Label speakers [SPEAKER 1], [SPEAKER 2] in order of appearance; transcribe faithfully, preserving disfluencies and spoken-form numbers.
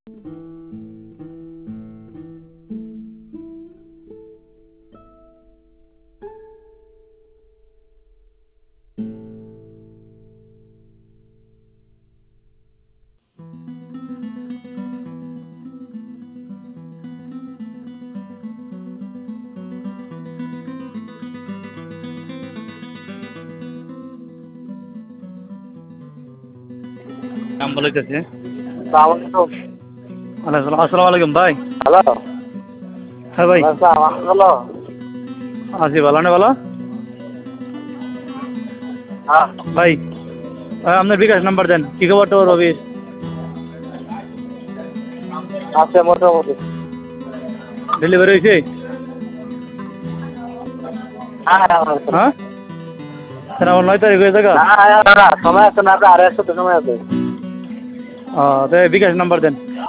[SPEAKER 1] নাম বলেছে।
[SPEAKER 2] আসসালামু
[SPEAKER 1] আসসালামু আলাইকুম ভাই।
[SPEAKER 2] হ্যালো।
[SPEAKER 1] হ্যাঁ ভাই,
[SPEAKER 2] হ্যালো।
[SPEAKER 1] আছি ভালো না ভালো
[SPEAKER 2] হ্যাঁ।
[SPEAKER 1] ভাই। ভাই, আপনার বিকাশ নাম্বার দেন। কি খবর তো রবির?
[SPEAKER 2] আছে মোটামুটি।
[SPEAKER 1] ডেলিভারি হয়েছে?
[SPEAKER 2] হ্যাঁ
[SPEAKER 1] হ্যাঁ, স্যার আমার নয় তারিখ হয়ে থাকা।
[SPEAKER 2] হ্যাঁ, সময় আছে না, আড়াই সপ্তাহ সময় আছে।
[SPEAKER 1] ও, তাই বিকাশ নাম্বার দেন।